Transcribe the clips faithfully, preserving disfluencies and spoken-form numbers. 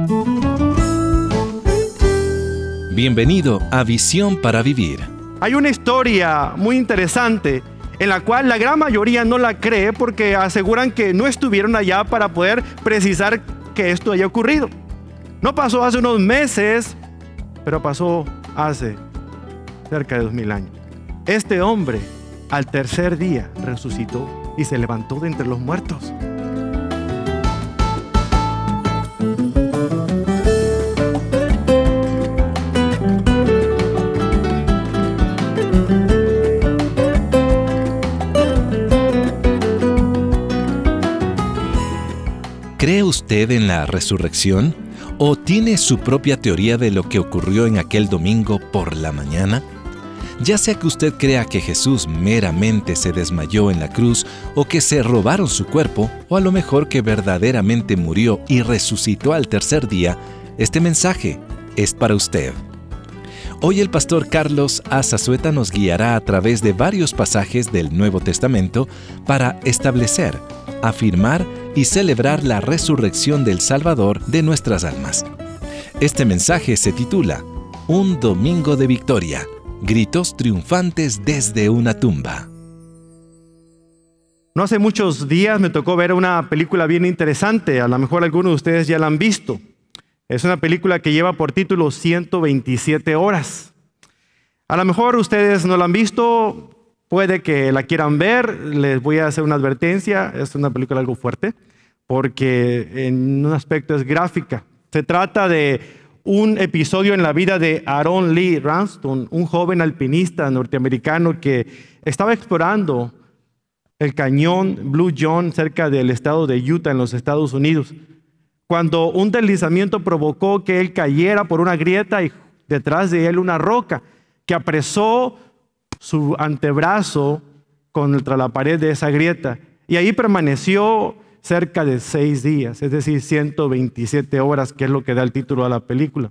Bienvenido a Visión para Vivir. Hay una historia muy interesante en la cual la gran mayoría no la cree porque aseguran que no estuvieron allá para poder precisar que esto haya ocurrido. No pasó hace unos meses, pero pasó hace cerca de dos mil años. Este hombre al tercer día resucitó y se levantó de entre los muertos. ¿Cree usted en la resurrección? ¿O tiene su propia teoría de lo que ocurrió en aquel domingo por la mañana? Ya sea que usted crea que Jesús meramente se desmayó en la cruz, o que se robaron su cuerpo, o a lo mejor que verdaderamente murió y resucitó al tercer día, este mensaje es para usted. Hoy el pastor Carlos Azazueta nos guiará a través de varios pasajes del Nuevo Testamento para establecer, afirmar y celebrar la resurrección del Salvador de nuestras almas. Este mensaje se titula Un Domingo de Victoria, gritos triunfantes desde una tumba. No hace muchos días me tocó ver una película bien interesante, a lo mejor algunos de ustedes ya la han visto. Es una película que lleva por título ciento veintisiete horas. A lo mejor ustedes no la han visto, puede que la quieran ver. Les voy a hacer una advertencia, es una película algo fuerte, porque en un aspecto es gráfica. Se trata de un episodio en la vida de Aaron Lee Ralston, un joven alpinista norteamericano que estaba explorando el cañón Blue John cerca del estado de Utah en los Estados Unidos, cuando un deslizamiento provocó que él cayera por una grieta y detrás de él una roca que apresó su antebrazo contra la pared de esa grieta, y ahí permaneció cerca de seis días, es decir, ciento veintisiete horas, que es lo que da el título a la película.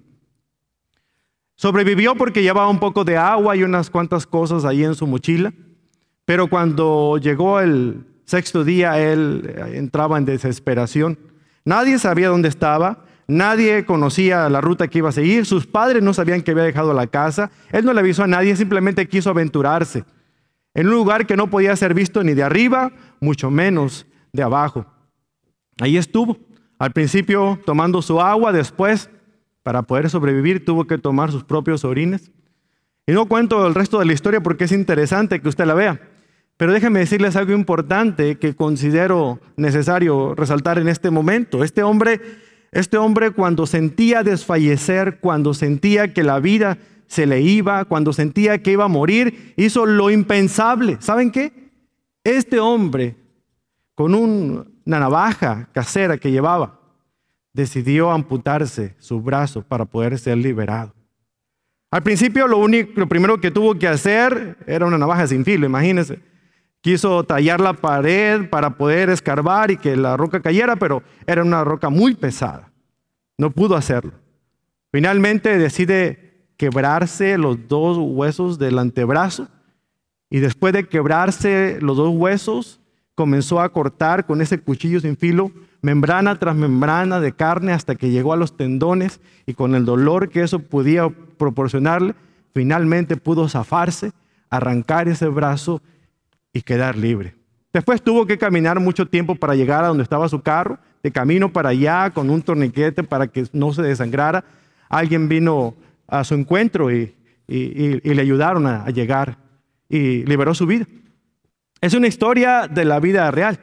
Sobrevivió porque llevaba un poco de agua y unas cuantas cosas ahí en su mochila, pero cuando llegó el sexto día, él entraba en desesperación. Nadie sabía dónde estaba, nadie conocía la ruta que iba a seguir, sus padres no sabían que había dejado la casa, él no le avisó a nadie, simplemente quiso aventurarse en un lugar que no podía ser visto ni de arriba, mucho menos de abajo. Ahí estuvo, al principio tomando su agua, después, para poder sobrevivir, tuvo que tomar sus propios orines. Y no cuento el resto de la historia porque es interesante que usted la vea. Pero déjenme decirles algo importante que considero necesario resaltar en este momento. Este hombre, este hombre cuando sentía desfallecer, cuando sentía que la vida se le iba, cuando sentía que iba a morir, hizo lo impensable. ¿Saben qué? Este hombre, con un, una navaja casera que llevaba, decidió amputarse su brazo para poder ser liberado. Al principio lo, único, lo primero que tuvo que hacer era una navaja sin filo, imagínense. Quiso tallar la pared para poder escarbar y que la roca cayera, pero era una roca muy pesada. No pudo hacerlo. Finalmente decide quebrarse los dos huesos del antebrazo, y después de quebrarse los dos huesos, comenzó a cortar con ese cuchillo sin filo membrana tras membrana de carne hasta que llegó a los tendones, y con el dolor que eso podía proporcionarle, finalmente pudo zafarse, arrancar ese brazo y quedar libre. Después tuvo que caminar mucho tiempo para llegar a donde estaba su carro, de camino para allá con un torniquete para que no se desangrara. Alguien vino a su encuentro y, y, y, y le ayudaron a, a llegar y liberó su vida. Es una historia de la vida real.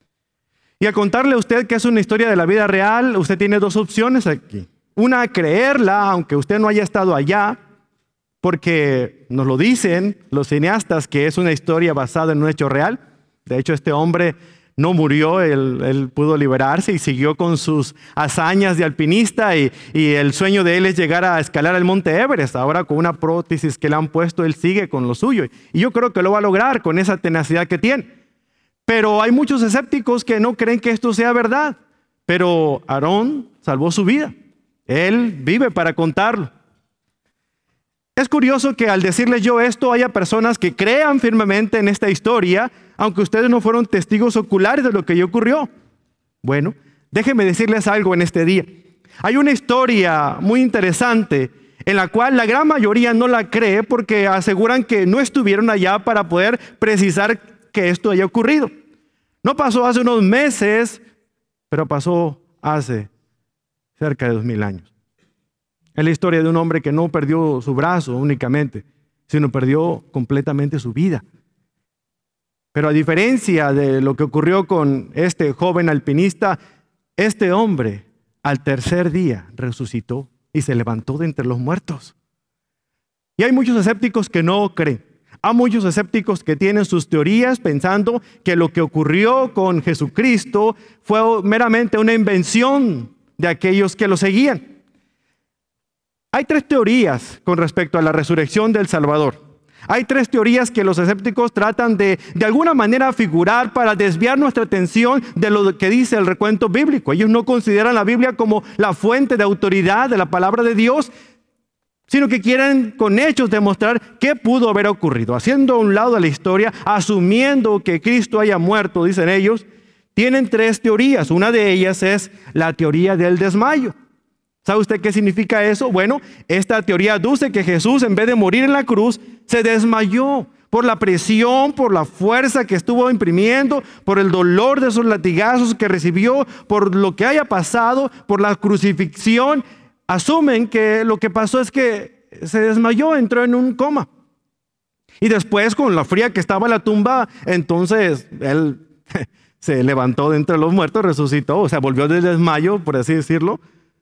Y al contarle a usted que es una historia de la vida real, usted tiene dos opciones aquí. Una, creerla, aunque usted no haya estado allá, porque nos lo dicen los cineastas que es una historia basada en un hecho real. De hecho, este hombre no murió, él, él pudo liberarse y siguió con sus hazañas de alpinista, y, y el sueño de él es llegar a escalar el monte Everest. Ahora con una prótesis que le han puesto, él sigue con lo suyo. Y yo creo que lo va a lograr con esa tenacidad que tiene. Pero hay muchos escépticos que no creen que esto sea verdad. Pero Aarón salvó su vida. Él vive para contarlo. Es curioso que al decirles yo esto haya personas que crean firmemente en esta historia, aunque ustedes no fueron testigos oculares de lo que ya ocurrió. Bueno, déjenme decirles algo en este día. Hay una historia muy interesante en la cual la gran mayoría no la cree porque aseguran que no estuvieron allá para poder precisar que esto haya ocurrido. No pasó hace unos meses, pero pasó hace cerca de dos mil años. Es la historia de un hombre que no perdió su brazo únicamente, sino perdió completamente su vida. Pero a diferencia de lo que ocurrió con este joven alpinista, este hombre al tercer día resucitó y se levantó de entre los muertos. Y hay muchos escépticos que no creen. Hay muchos escépticos que tienen sus teorías pensando que lo que ocurrió con Jesucristo fue meramente una invención de aquellos que lo seguían. Hay tres teorías con respecto a la resurrección del Salvador. Hay tres teorías que los escépticos tratan de, de alguna manera figurar para desviar nuestra atención de lo que dice el recuento bíblico. Ellos no consideran la Biblia como la fuente de autoridad de la palabra de Dios, sino que quieren con hechos demostrar qué pudo haber ocurrido. Haciendo a un lado la historia, asumiendo que Cristo haya muerto, dicen ellos, tienen tres teorías. Una de ellas es la teoría del desmayo. ¿Sabe usted qué significa eso? Bueno, esta teoría aduce que Jesús, en vez de morir en la cruz, se desmayó por la presión, por la fuerza que estuvo imprimiendo, por el dolor de esos latigazos que recibió, por lo que haya pasado, por la crucifixión. Asumen que lo que pasó es que se desmayó, entró en un coma. Y después, con la fría que estaba la tumba, entonces él se levantó de entre los muertos, resucitó, o sea, volvió del desmayo, por así decirlo.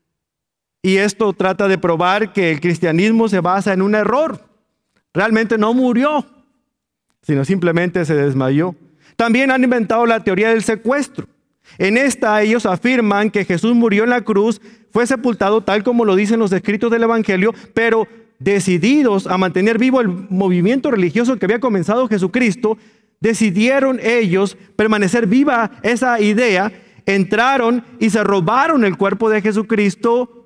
Y esto trata de probar que el cristianismo se basa en un error. Realmente no murió, sino simplemente se desmayó. También han inventado la teoría del secuestro. En esta ellos afirman que Jesús murió en la cruz, fue sepultado tal como lo dicen los escritos del Evangelio, pero decididos a mantener vivo el movimiento religioso que había comenzado Jesucristo, decidieron ellos permanecer viva esa idea, entraron y se robaron el cuerpo de Jesucristo.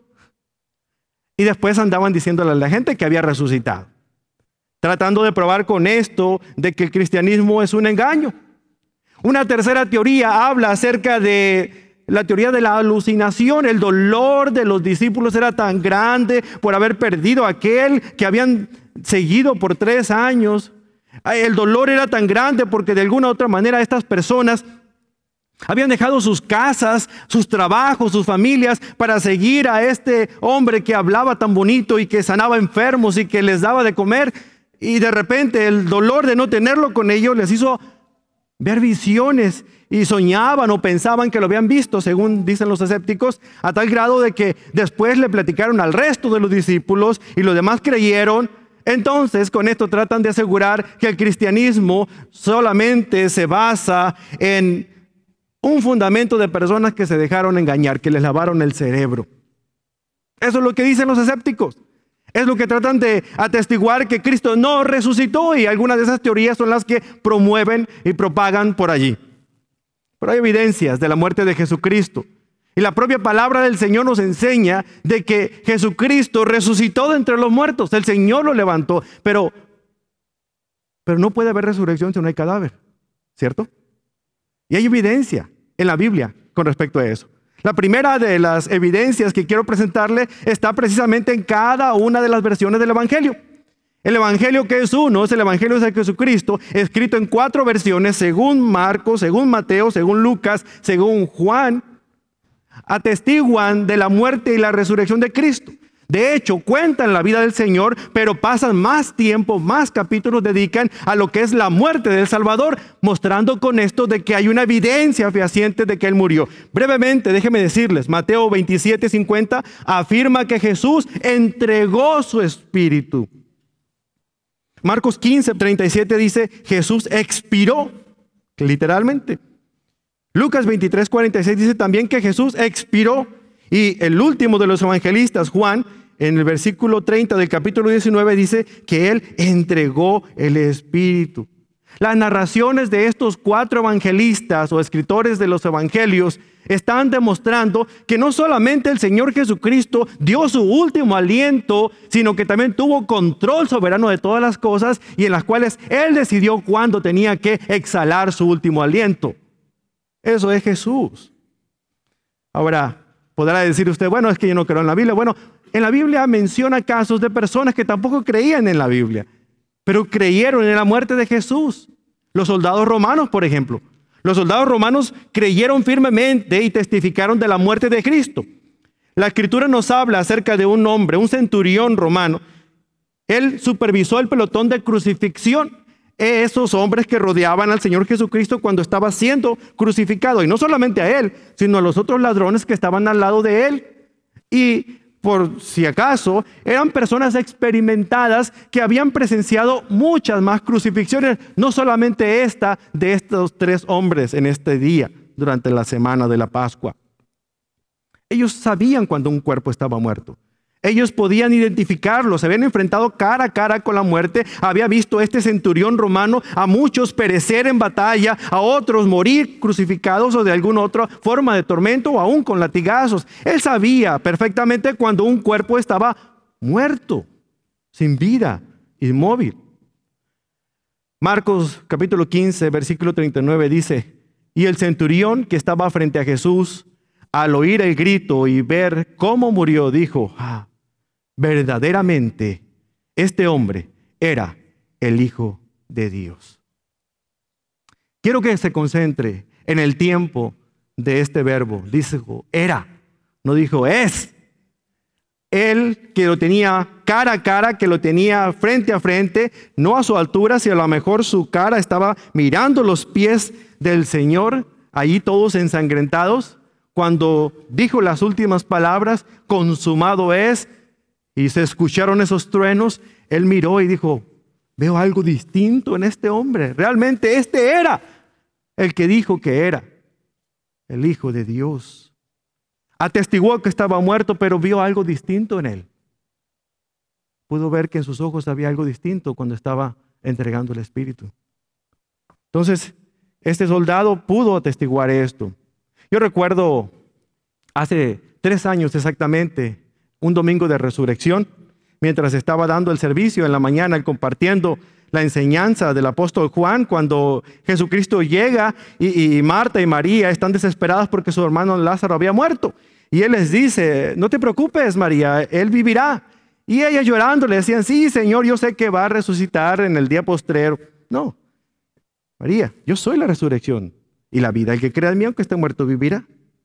Y después andaban diciéndole a la gente que había resucitado, tratando de probar con esto de que el cristianismo es un engaño. Una tercera teoría habla acerca de la teoría de la alucinación. El dolor de los discípulos era tan grande por haber perdido a aquel que habían seguido por tres años. El dolor era tan grande porque de alguna u otra manera estas personas habían dejado sus casas, sus trabajos, sus familias para seguir a este hombre que hablaba tan bonito y que sanaba enfermos y que les daba de comer. Y de repente el dolor de no tenerlo con ellos les hizo ver visiones y soñaban o pensaban que lo habían visto, según dicen los escépticos, a tal grado de que después le platicaron al resto de los discípulos y los demás creyeron. Entonces, con esto tratan de asegurar que el cristianismo solamente se basa en un fundamento de personas que se dejaron engañar, que les lavaron el cerebro. Eso es lo que dicen los escépticos. Es lo que tratan de atestiguar que Cristo no resucitó, y algunas de esas teorías son las que promueven y propagan por allí. Pero hay evidencias de la muerte de Jesucristo. Y la propia palabra del Señor nos enseña de que Jesucristo resucitó de entre los muertos. El Señor lo levantó, pero, pero no puede haber resurrección si no hay cadáver, ¿cierto? Y hay evidencia en la Biblia con respecto a eso. La primera de las evidencias que quiero presentarle está precisamente en cada una de las versiones del Evangelio. El Evangelio que es uno es el Evangelio de Jesucristo, escrito en cuatro versiones, según Marcos, según Mateo, según Lucas, según Juan, atestiguan de la muerte y la resurrección de Cristo. De hecho, cuentan la vida del Señor, pero pasan más tiempo, más capítulos dedican a lo que es la muerte del Salvador, mostrando con esto de que hay una evidencia fehaciente de que Él murió. Brevemente, déjenme decirles, Mateo veintisiete cincuenta afirma que Jesús entregó su espíritu. Marcos quince treinta y siete dice, Jesús expiró, literalmente. Lucas veintitrés cuarenta y seis dice también que Jesús expiró. Y el último de los evangelistas, Juan, en el versículo treinta del capítulo diecinueve dice que Él entregó el Espíritu. Las narraciones de estos cuatro evangelistas o escritores de los evangelios están demostrando que no solamente el Señor Jesucristo dio su último aliento, sino que también tuvo control soberano de todas las cosas y en las cuales Él decidió cuándo tenía que exhalar su último aliento. Eso es Jesús. Ahora, Podrá decir usted, bueno, es que yo no creo en la Biblia. Bueno, en la Biblia menciona casos de personas que tampoco creían en la Biblia, pero creyeron en la muerte de Jesús. Los soldados romanos, por ejemplo. Los soldados romanos creyeron firmemente y testificaron de la muerte de Cristo. La Escritura nos habla acerca de un hombre, un centurión romano. Él supervisó el pelotón de crucifixión. Esos hombres que rodeaban al Señor Jesucristo cuando estaba siendo crucificado. Y no solamente a él, sino a los otros ladrones que estaban al lado de él. Y por si acaso, eran personas experimentadas que habían presenciado muchas más crucifixiones, no solamente esta de estos tres hombres en este día, durante la semana de la Pascua. Ellos sabían cuando un cuerpo estaba muerto. Ellos podían identificarlo, se habían enfrentado cara a cara con la muerte. Había visto este centurión romano a muchos perecer en batalla, a otros morir crucificados o de alguna otra forma de tormento o aún con latigazos. Él sabía perfectamente cuando un cuerpo estaba muerto, sin vida, inmóvil. Marcos capítulo quince, versículo treinta y nueve dice: y el centurión que estaba frente a Jesús, al oír el grito y ver cómo murió, dijo: ah, verdaderamente este hombre era el Hijo de Dios. Quiero que se concentre en el tiempo de este verbo. Dijo era, no dijo es. Él que lo tenía cara a cara, que lo tenía frente a frente, no a su altura, si a lo mejor su cara estaba mirando los pies del Señor, allí todos ensangrentados. Cuando dijo las últimas palabras, consumado es, y se escucharon esos truenos, él miró y dijo: veo algo distinto en este hombre. Realmente este era el que dijo que era el Hijo de Dios. Atestiguó que estaba muerto, pero vio algo distinto en él. Pudo ver que en sus ojos había algo distinto cuando estaba entregando el Espíritu. Entonces, este soldado pudo atestiguar esto. Yo recuerdo hace tres años exactamente, un domingo de resurrección, mientras estaba dando el servicio en la mañana, compartiendo la enseñanza del apóstol Juan, cuando Jesucristo llega y, y Marta y María están desesperadas porque su hermano Lázaro había muerto. Y él les dice: no te preocupes, María, él vivirá. Y ellas llorando le decían: sí, Señor, yo sé que va a resucitar en el día postrero. No, María, yo soy la resurrección y la vida. El que crea en mí, aunque esté muerto, vivirá.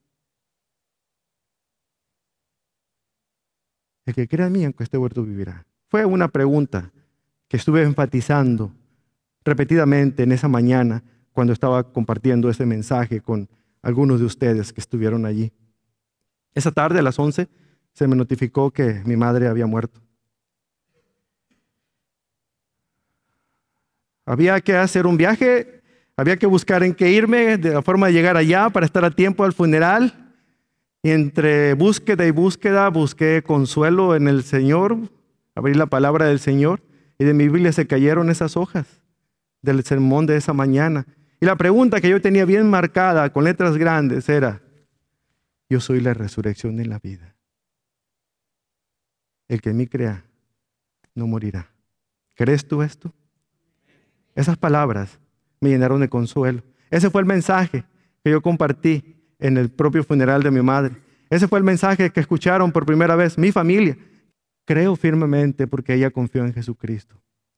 El que crea en mí, aunque esté muerto, vivirá. Fue una pregunta que estuve enfatizando repetidamente en esa mañana cuando estaba compartiendo ese mensaje con algunos de ustedes que estuvieron allí. Esa tarde a las once se me notificó que mi madre había muerto. Había que hacer un viaje, había que buscar en qué irme, de la forma de llegar allá para estar a tiempo al funeral. Y entre búsqueda y búsqueda busqué consuelo en el Señor, abrí la palabra del Señor y de mi Biblia se cayeron esas hojas del sermón de esa mañana. Y la pregunta que yo tenía bien marcada con letras grandes era: yo soy la resurrección y la vida. El que en mí crea no morirá. ¿Crees tú esto? Esas palabras me llenaron de consuelo. Ese fue el mensaje que yo compartí en el propio funeral de mi madre. Ese fue el mensaje que escucharon por primera vez mi familia. Creo firmemente porque ella confió en Jesucristo.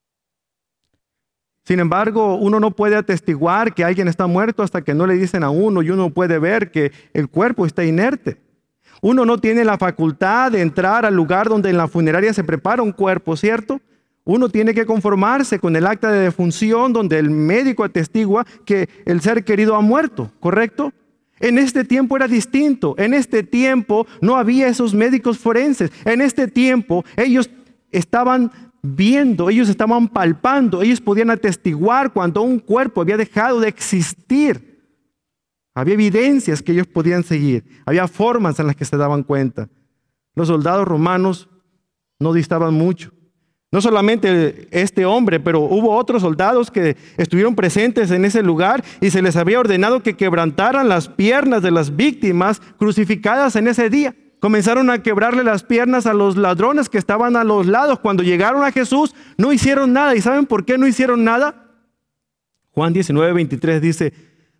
Sin embargo, uno no puede atestiguar que alguien está muerto hasta que no le dicen a uno, y uno puede ver que el cuerpo está inerte. Uno no tiene la facultad de entrar al lugar donde en la funeraria se prepara un cuerpo, ¿cierto? Uno tiene que conformarse con el acta de defunción donde el médico atestigua que el ser querido ha muerto, ¿correcto? En este tiempo era distinto. En este tiempo no había esos médicos forenses. En este tiempo ellos estaban viendo, ellos estaban palpando, ellos podían atestiguar cuando un cuerpo había dejado de existir. Había evidencias que ellos podían seguir. Había formas en las que se daban cuenta. Los soldados romanos no distaban mucho. No solamente este hombre, pero hubo otros soldados que estuvieron presentes en ese lugar y se les había ordenado que quebrantaran las piernas de las víctimas crucificadas en ese día. Comenzaron a quebrarle las piernas a los ladrones que estaban a los lados. Cuando llegaron a Jesús, no hicieron nada. ¿Y saben por qué no hicieron nada? Juan diecinueve, veintitrés dice: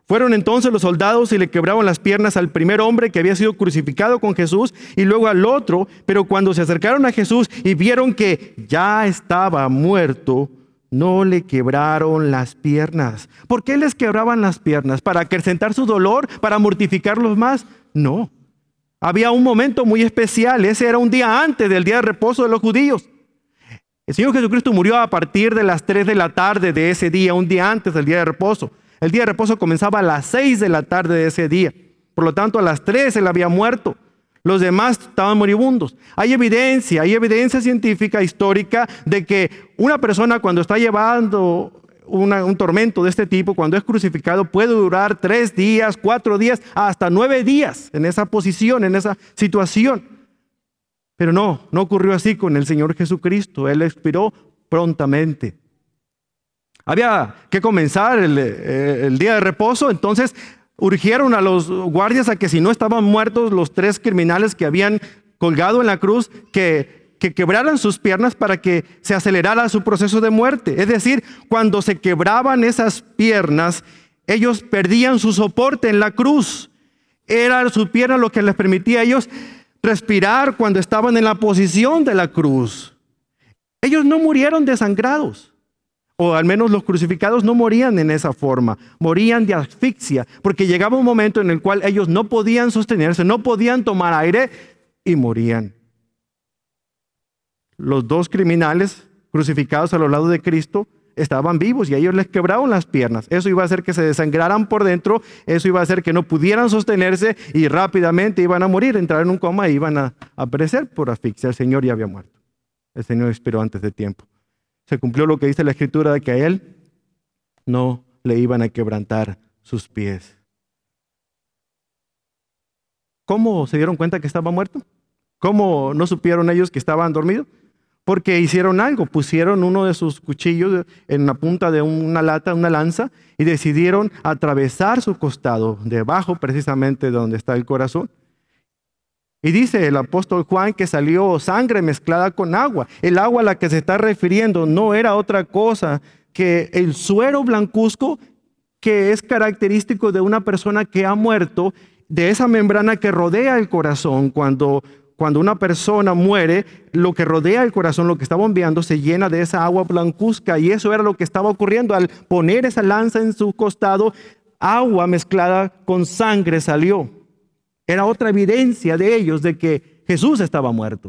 Fueron entonces los soldados y le quebraron las piernas al primer hombre que había sido crucificado con Jesús y luego al otro, pero cuando se acercaron a Jesús y vieron que ya estaba muerto, no le quebraron las piernas. ¿Por qué les quebraban las piernas? ¿Para acrecentar su dolor? ¿Para mortificarlos más? No. Había un momento muy especial. Ese era un día antes del día de reposo de los judíos. El Señor Jesucristo murió a partir de las tres de la tarde de ese día, un día antes del día de reposo. El día de reposo comenzaba a las seis de la tarde de ese día. Por lo tanto, a las tres él había muerto. Los demás estaban moribundos. Hay evidencia, hay evidencia científica, histórica, de que una persona cuando está llevando una, un tormento de este tipo, cuando es crucificado, puede durar tres días, cuatro días, hasta nueve días en esa posición, en esa situación. Pero no, no ocurrió así con el Señor Jesucristo. Él expiró prontamente. Había que comenzar el, el día de reposo, entonces urgieron a los guardias a que si no estaban muertos los tres criminales que habían colgado en la cruz, que, que quebraran sus piernas para que se acelerara su proceso de muerte. Es decir, cuando se quebraban esas piernas, ellos perdían su soporte en la cruz. Era su pierna lo que les permitía a ellos respirar cuando estaban en la posición de la cruz. Ellos no murieron desangrados. O al menos los crucificados no morían en esa forma, morían de asfixia, porque llegaba un momento en el cual ellos no podían sostenerse, no podían tomar aire y morían. Los dos criminales crucificados a los lados de Cristo estaban vivos y a ellos les quebraron las piernas. Eso iba a hacer que se desangraran por dentro, eso iba a hacer que no pudieran sostenerse y rápidamente iban a morir, entrar en un coma e iban a, a perecer por asfixia. El Señor ya había muerto. El Señor expiró antes de tiempo. Se cumplió lo que dice la Escritura de que a él no le iban a quebrantar sus pies. ¿Cómo se dieron cuenta que estaba muerto? ¿Cómo no supieron ellos que estaban dormidos? Porque hicieron algo, pusieron uno de sus cuchillos en la punta de una lata, una lanza, y decidieron atravesar su costado, debajo precisamente de donde está el corazón. Y dice el apóstol Juan que salió sangre mezclada con agua. El agua a la que se está refiriendo no era otra cosa que el suero blancuzco que es característico de una persona que ha muerto, de esa membrana que rodea el corazón. Cuando, cuando una persona muere, lo que rodea el corazón, lo que está bombeando, se llena de esa agua blancuzca. Y eso era lo que estaba ocurriendo. Al poner esa lanza en su costado, agua mezclada con sangre salió. Era otra evidencia de ellos de que Jesús estaba muerto.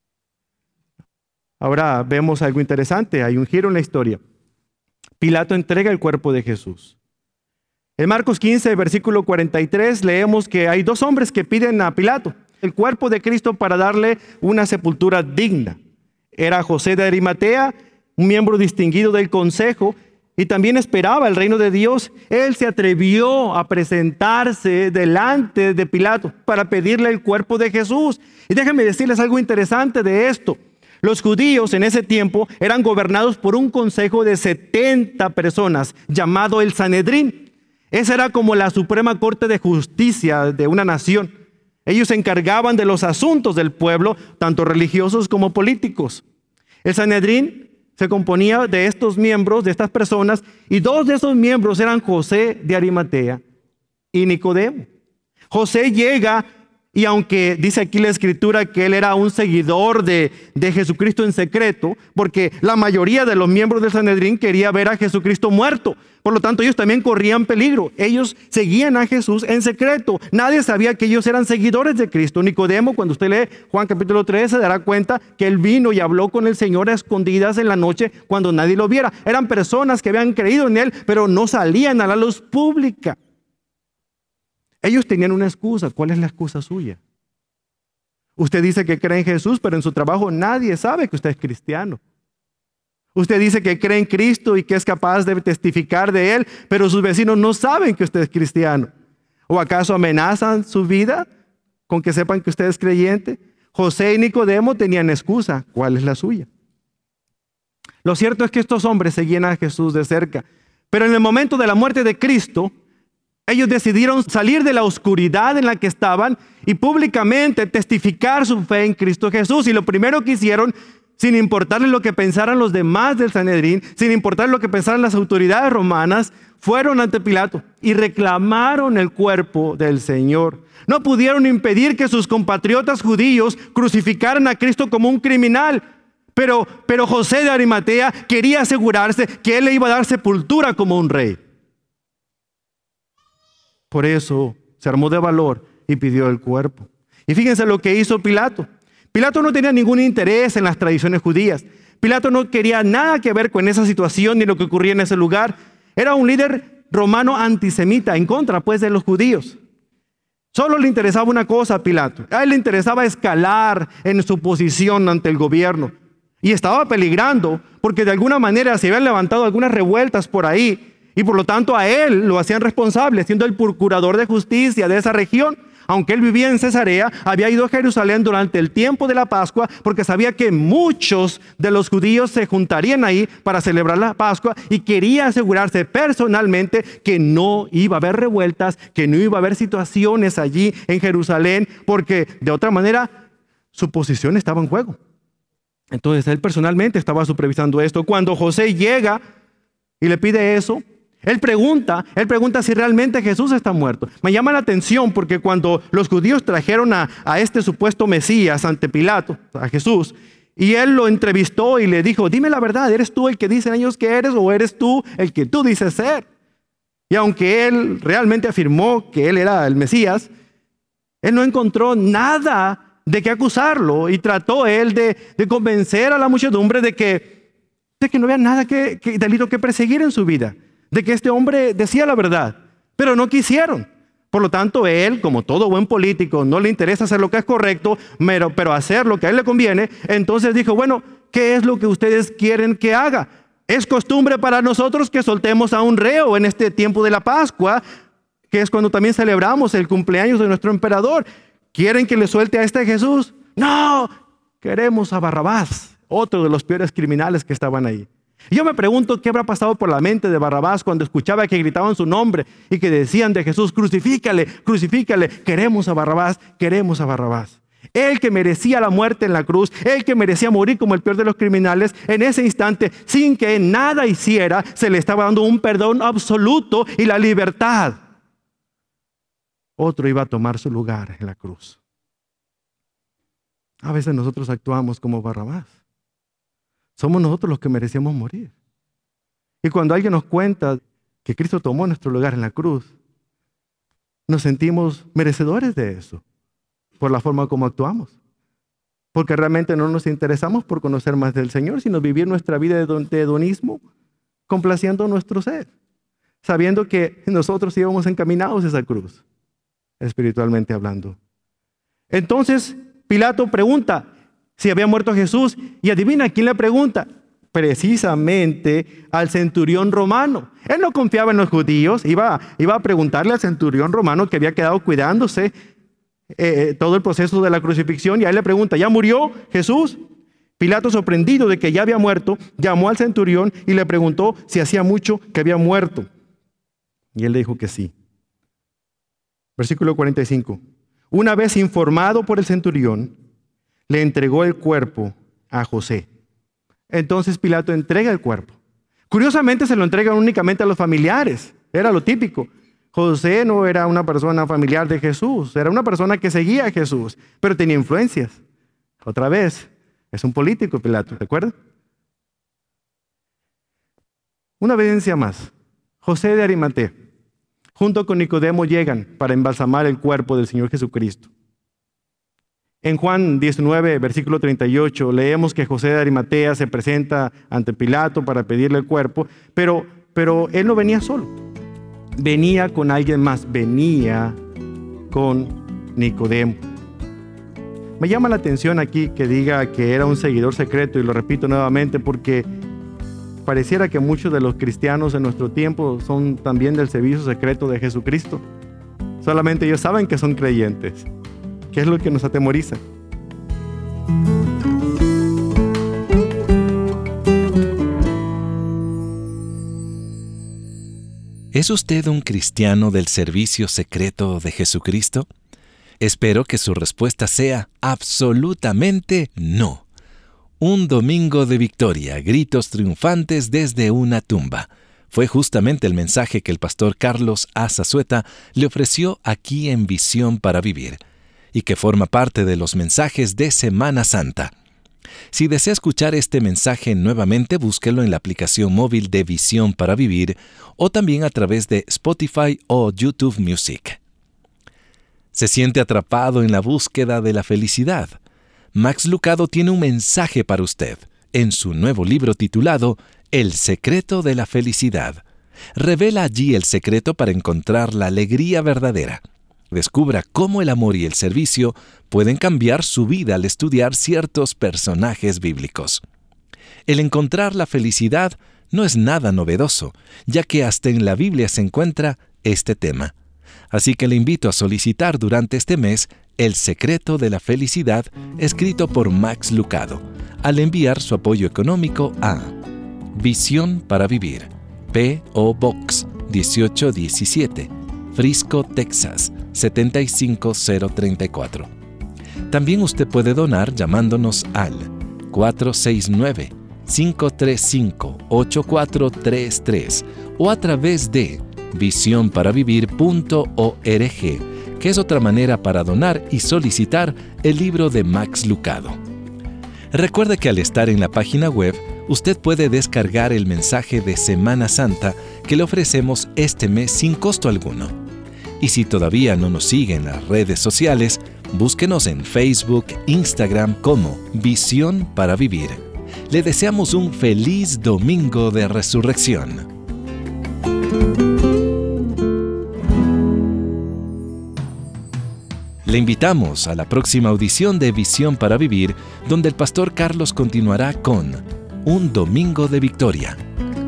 Ahora vemos algo interesante, hay un giro en la historia. Pilato entrega el cuerpo de Jesús. En Marcos quince, versículo cuarenta y tres, leemos que hay dos hombres que piden a Pilato el cuerpo de Cristo para darle una sepultura digna. Era José de Arimatea, un miembro distinguido del consejo, y también esperaba el reino de Dios. Él se atrevió a presentarse delante de Pilato para pedirle el cuerpo de Jesús. Y déjenme decirles algo interesante de esto. Los judíos en ese tiempo eran gobernados por un consejo de setenta personas llamado el Sanedrín. Esa era como la suprema corte de justicia de una nación. Ellos se encargaban de los asuntos del pueblo, tanto religiosos como políticos. El Sanedrín se componía de estos miembros, de estas personas, y dos de esos miembros eran José de Arimatea y Nicodemo. José llega, y aunque dice aquí la Escritura que él era un seguidor de, de Jesucristo en secreto, porque la mayoría de los miembros del Sanedrín quería ver a Jesucristo muerto. Por lo tanto, ellos también corrían peligro. Ellos seguían a Jesús en secreto. Nadie sabía que ellos eran seguidores de Cristo. Nicodemo, cuando usted lee Juan capítulo tres, se dará cuenta que él vino y habló con el Señor a escondidas en la noche cuando nadie lo viera. Eran personas que habían creído en él, pero no salían a la luz pública. Ellos tenían una excusa. ¿Cuál es la excusa suya? Usted dice que cree en Jesús, pero en su trabajo nadie sabe que usted es cristiano. Usted dice que cree en Cristo y que es capaz de testificar de Él, pero sus vecinos no saben que usted es cristiano. ¿O acaso amenazan su vida con que sepan que usted es creyente? José y Nicodemo tenían excusa. ¿Cuál es la suya? Lo cierto es que estos hombres seguían a Jesús de cerca, pero en el momento de la muerte de Cristo, ellos decidieron salir de la oscuridad en la que estaban y públicamente testificar su fe en Cristo Jesús. Y lo primero que hicieron sin importarle lo que pensaran los demás del Sanedrín, sin importar lo que pensaran las autoridades romanas, fueron ante Pilato y reclamaron el cuerpo del Señor. No pudieron impedir que sus compatriotas judíos crucificaran a Cristo como un criminal, pero, pero José de Arimatea quería asegurarse que él le iba a dar sepultura como un rey. Por eso se armó de valor y pidió el cuerpo. Y fíjense lo que hizo Pilato. Pilato no tenía ningún interés en las tradiciones judías. Pilato no quería nada que ver con esa situación ni lo que ocurría en ese lugar. Era un líder romano antisemita, en contra pues de los judíos. Solo le interesaba una cosa a Pilato. A él le interesaba escalar en su posición ante el gobierno. Y estaba peligrando porque de alguna manera se habían levantado algunas revueltas por ahí. Y por lo tanto a él lo hacían responsable, siendo el procurador de justicia de esa región. Aunque él vivía en Cesarea, había ido a Jerusalén durante el tiempo de la Pascua porque sabía que muchos de los judíos se juntarían ahí para celebrar la Pascua y quería asegurarse personalmente que no iba a haber revueltas, que no iba a haber situaciones allí en Jerusalén, porque de otra manera su posición estaba en juego. Entonces él personalmente estaba supervisando esto. Cuando José llega y le pide eso, Él pregunta, él pregunta si realmente Jesús está muerto. Me llama la atención porque cuando los judíos trajeron a, a este supuesto Mesías ante Pilato, a Jesús, y él lo entrevistó y le dijo, dime la verdad, ¿eres tú el que dicen ellos que eres o eres tú el que tú dices ser? Y aunque él realmente afirmó que él era el Mesías, él no encontró nada de qué acusarlo y trató él de, de convencer a la muchedumbre de que, de que no había nada que, que, delito que perseguir en su vida. De que este hombre decía la verdad, pero no quisieron. Por lo tanto, él, como todo buen político, no le interesa hacer lo que es correcto, pero, pero hacer lo que a él le conviene. Entonces dijo, bueno, ¿qué es lo que ustedes quieren que haga? Es costumbre para nosotros que soltemos a un reo en este tiempo de la Pascua, que es cuando también celebramos el cumpleaños de nuestro emperador. ¿Quieren que le suelte a este Jesús? No, queremos a Barrabás, otro de los peores criminales que estaban ahí. Y yo me pregunto qué habrá pasado por la mente de Barrabás cuando escuchaba que gritaban su nombre y que decían de Jesús, crucifícale, crucifícale, queremos a Barrabás, queremos a Barrabás. Él que merecía la muerte en la cruz, él que merecía morir como el peor de los criminales, en ese instante, sin que nada hiciera, se le estaba dando un perdón absoluto y la libertad. Otro iba a tomar su lugar en la cruz. A veces nosotros actuamos como Barrabás. Somos nosotros los que merecíamos morir. Y cuando alguien nos cuenta que Cristo tomó nuestro lugar en la cruz, nos sentimos merecedores de eso, por la forma como actuamos. Porque realmente no nos interesamos por conocer más del Señor, sino vivir nuestra vida de hedonismo, complaciendo nuestro ser, sabiendo que nosotros íbamos encaminados a esa cruz, espiritualmente hablando. Entonces, Pilato pregunta si había muerto Jesús, y adivina quién le pregunta, precisamente al centurión romano. Él no confiaba en los judíos, iba, iba a preguntarle al centurión romano que había quedado cuidándose eh, todo el proceso de la crucifixión, y a él le pregunta, ¿ya murió Jesús? Pilato, sorprendido de que ya había muerto, llamó al centurión y le preguntó si hacía mucho que había muerto. Y él le dijo que sí. Versículo cuarenta y cinco. Una vez informado por el centurión, le entregó el cuerpo a José. Entonces Pilato entrega el cuerpo. Curiosamente se lo entregan únicamente a los familiares. Era lo típico. José no era una persona familiar de Jesús. Era una persona que seguía a Jesús, pero tenía influencias. Otra vez, es un político Pilato, ¿de acuerdo? Una evidencia más. José de Arimatea, junto con Nicodemo, llegan para embalsamar el cuerpo del Señor Jesucristo. En Juan diecinueve, versículo treinta y ocho, leemos que José de Arimatea se presenta ante Pilato para pedirle el cuerpo, pero, pero él no venía solo. Venía con alguien más, venía con Nicodemo. Me llama la atención aquí que diga que era un seguidor secreto, y lo repito nuevamente porque pareciera que muchos de los cristianos en nuestro tiempo son también del servicio secreto de Jesucristo. Solamente ellos saben que son creyentes. ¿Qué es lo que nos atemoriza? ¿Es usted un cristiano del servicio secreto de Jesucristo? Espero que su respuesta sea absolutamente no. Un domingo de victoria, gritos triunfantes desde una tumba. Fue justamente el mensaje que el pastor Carlos A. Zazueta le ofreció aquí en Visión para Vivir, y que forma parte de los mensajes de Semana Santa. Si desea escuchar este mensaje nuevamente, búsquelo en la aplicación móvil de Visión para Vivir o también a través de Spotify o YouTube Music. ¿Se siente atrapado en la búsqueda de la felicidad? Max Lucado tiene un mensaje para usted en su nuevo libro titulado El secreto de la felicidad. Revela allí el secreto para encontrar la alegría verdadera. Descubra cómo el amor y el servicio pueden cambiar su vida al estudiar ciertos personajes bíblicos. El encontrar la felicidad no es nada novedoso, ya que hasta en la Biblia se encuentra este tema. Así que le invito a solicitar durante este mes El secreto de la felicidad, escrito por Max Lucado, al enviar su apoyo económico a Visión para Vivir, P O Box dieciocho diecisiete, Frisco, Texas, setenta y cinco cero treinta y cuatro. También usted puede donar llamándonos al cuatro seis nueve, cinco tres cinco, ocho cuatro tres tres o a través de visión para vivir punto org, que es otra manera para donar y solicitar el libro de Max Lucado. Recuerde que al estar en la página web, usted puede descargar el mensaje de Semana Santa que le ofrecemos este mes sin costo alguno. Y si todavía no nos sigue en las redes sociales, búsquenos en Facebook, Instagram como Visión para Vivir. Le deseamos un feliz domingo de resurrección. Le invitamos a la próxima audición de Visión para Vivir, donde el pastor Carlos continuará con Un Domingo de Victoria.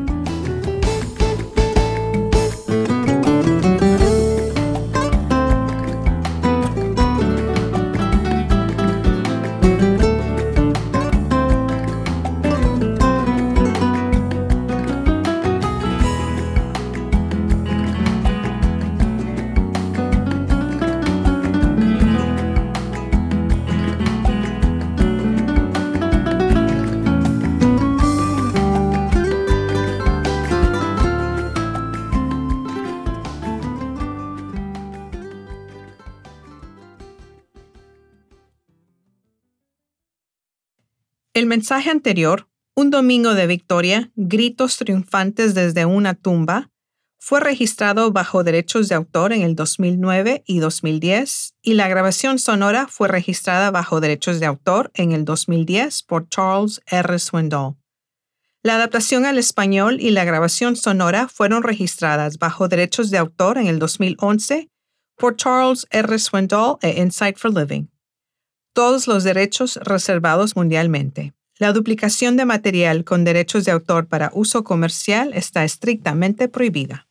El mensaje anterior, Un Domingo de Victoria, gritos triunfantes desde una tumba, fue registrado bajo derechos de autor en el dos mil nueve y dos mil diez, y la grabación sonora fue registrada bajo derechos de autor en el dos mil diez por Charles R. Swindoll. La adaptación al español y la grabación sonora fueron registradas bajo derechos de autor en el dos mil once por Charles R. Swindoll e Insight for Living. Todos los derechos reservados mundialmente. La duplicación de material con derechos de autor para uso comercial está estrictamente prohibida.